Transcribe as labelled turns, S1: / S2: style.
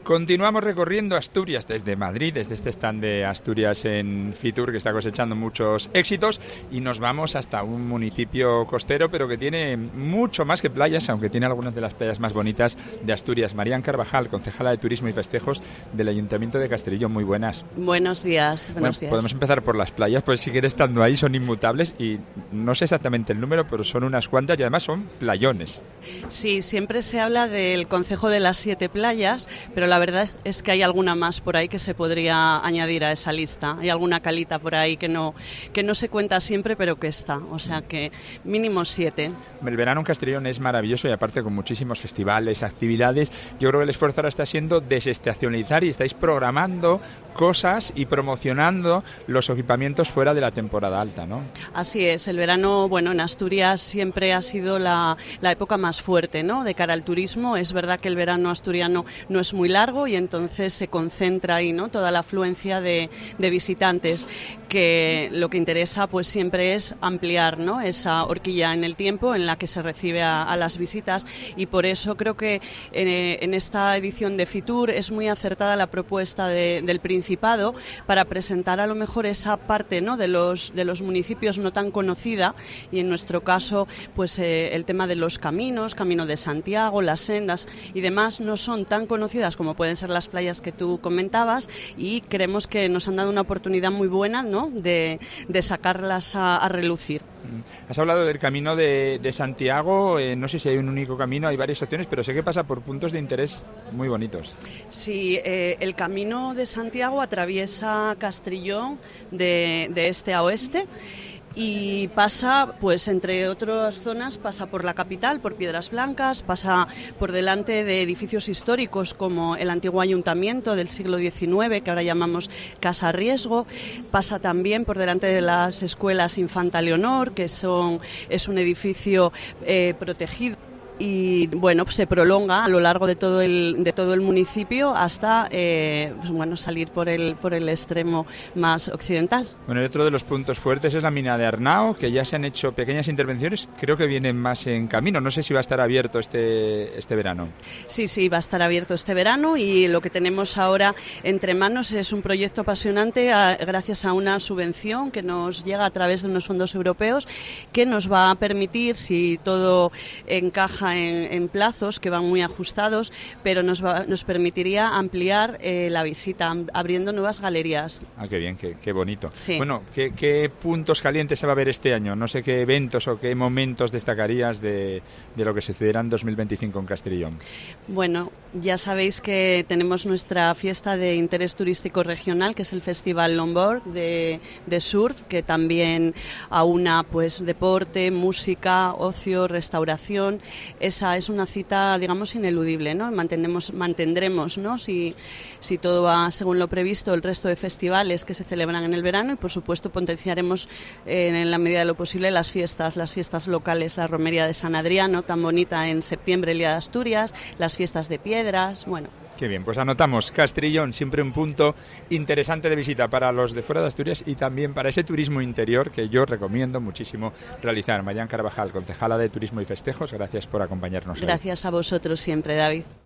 S1: Continuamos recorriendo Asturias desde Madrid, desde este stand de Asturias en Fitur, que está cosechando muchos éxitos, y nos vamos hasta un municipio costero, pero que tiene mucho más que playas, aunque tiene algunas de las playas más bonitas de Asturias. Marían Carvajal, concejala de Turismo y Festejos del Ayuntamiento de Castellón. Muy buenas.
S2: Buenos días. Buenos días.
S1: Podemos empezar por las playas, pues seguir estando ahí, son inmutables y no sé exactamente el número, pero son unas cuantas y además son playones.
S2: Sí, siempre se habla del concejo de las 7 playas, pero la verdad es que hay alguna más por ahí que se podría añadir a esa lista. Hay alguna calita por ahí que no se cuenta siempre, pero que está. O sea que mínimo 7.
S1: El verano en Castellón es maravilloso y aparte con muchísimos festivales, actividades. Yo creo que el esfuerzo ahora está siendo desestacionalizar y estáis programando cosas y promocionando los equipamientos fuera de la temporada alta, ¿no?
S2: Así es. El verano, bueno, en Asturias siempre ha sido la época más fuerte, ¿no?, de cara al turismo. Es verdad que el verano asturiano no es muy largo y entonces se concentra ahí, ¿no?, toda la afluencia de visitantes, que lo que interesa pues siempre es ampliar, ¿no?, esa horquilla en el tiempo en la que se recibe a las visitas, y por eso creo que en esta edición de Fitur es muy acertada la propuesta del Principado para presentar a lo mejor esa parte, ¿no?, de los municipios no tan conocida, y en nuestro caso pues el tema de los caminos, Camino de Santiago, las sendas y demás no son tan conocidas como pueden ser las playas que tú comentabas, y creemos que nos han dado una oportunidad muy buena, ¿no?, de sacarlas a relucir.
S1: Has hablado del Camino de Santiago, no sé si hay un único camino, hay varias opciones, pero sé que pasa por puntos de interés muy bonitos.
S2: Sí, el Camino de Santiago atraviesa Castrillón de este a oeste, y pasa, pues entre otras zonas, pasa por la capital, por Piedras Blancas, pasa por delante de edificios históricos como el antiguo ayuntamiento del siglo XIX, que ahora llamamos Casa Riesgo, pasa también por delante de las escuelas Infanta Leonor, que es un edificio protegido. Y bueno, pues se prolonga a lo largo de todo el municipio hasta salir por el extremo más occidental.
S1: Bueno, y otro de los puntos fuertes es la mina de Arnao, que ya se han hecho pequeñas intervenciones, creo que vienen más en camino. No sé si va a estar abierto este verano.
S2: Sí, va a estar abierto este verano, y lo que tenemos ahora entre manos es un proyecto apasionante gracias a una subvención que nos llega a través de unos fondos europeos, que nos va a permitir, si todo encaja en plazos que van muy ajustados, pero nos permitiría ampliar la visita, abriendo nuevas galerías.
S1: Ah, qué bien, qué bonito.
S2: Sí.
S1: Bueno, ¿qué puntos calientes se va a ver este año? No sé qué eventos o qué momentos destacarías de lo que sucederá en 2025 en Castellón.
S2: Bueno, ya sabéis que tenemos nuestra fiesta de interés turístico regional, que es el Festival Longboard de surf, que también aúna pues deporte, música, ocio, restauración. Esa es una cita, digamos, ineludible, ¿no? Mantendremos, ¿no?, si todo va según lo previsto, el resto de festivales que se celebran en el verano, y por supuesto potenciaremos en la medida de lo posible las fiestas locales, la romería de San Adriano, tan bonita en septiembre, el Día de Asturias, las fiestas de Piedras, bueno.
S1: Qué bien, pues anotamos Castrillón, siempre un punto interesante de visita para los de fuera de Asturias y también para ese turismo interior que yo recomiendo muchísimo realizar. Marían Carvajal, concejala de Turismo y Festejos, gracias por acompañarnos.
S2: Gracias a vosotros siempre, David.